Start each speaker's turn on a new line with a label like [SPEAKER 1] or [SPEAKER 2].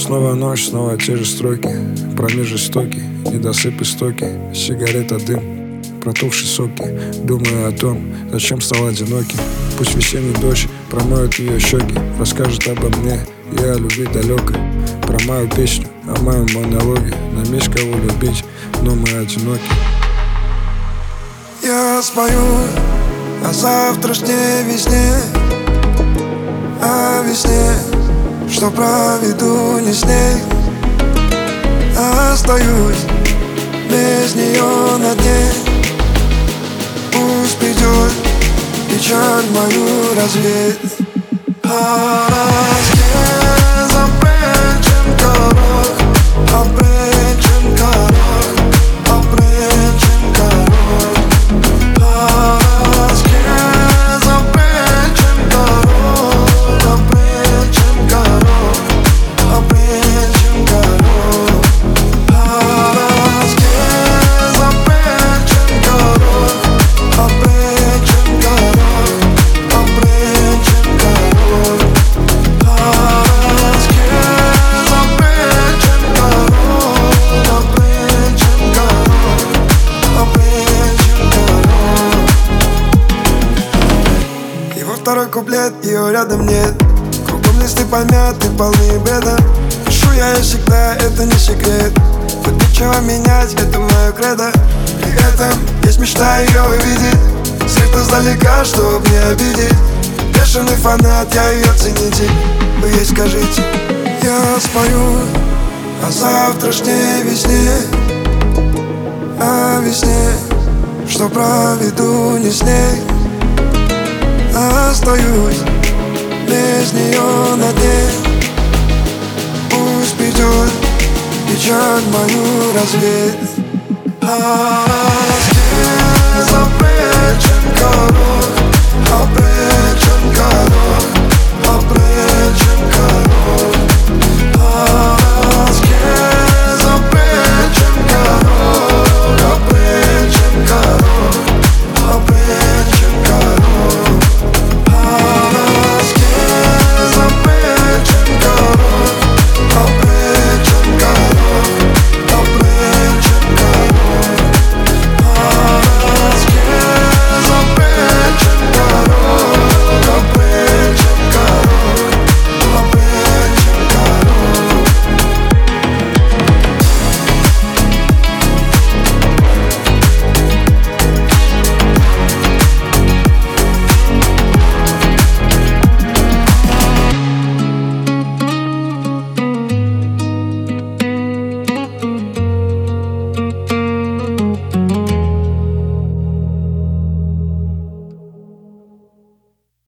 [SPEAKER 1] снова ночь, снова те же строки, промеж жестоки, недосып истоки, сигарета, дым, протухшие соки. Думаю о том, зачем стал одиноким. Пусть весенний дождь промоет ее щеки, расскажет обо мне и о любви далекой. Про мою песню, о моем монологе. Нам есть кого любить, но мы одиноки.
[SPEAKER 2] Я спою о завтрашней весне, о весне, что проведу не с ней. Остаюсь без нее на дне. Пусть придет печаль мою развеет. Второй куплет, ее рядом нет. Кругом листы помяты, полные бреда. Пишу я ей всегда, это не секрет. Тут нечего менять, это мое кредо. При этом есть мечта ее увидеть. Свет издалека, чтоб не обидеть. Бешеный фанат, я ее ценитель. Вы ей скажите. Я спою о завтрашней весне, о весне, что проведу не с ней. Остаюсь без нее на дне. Пусть придет печаль мою развеет. Запречен город.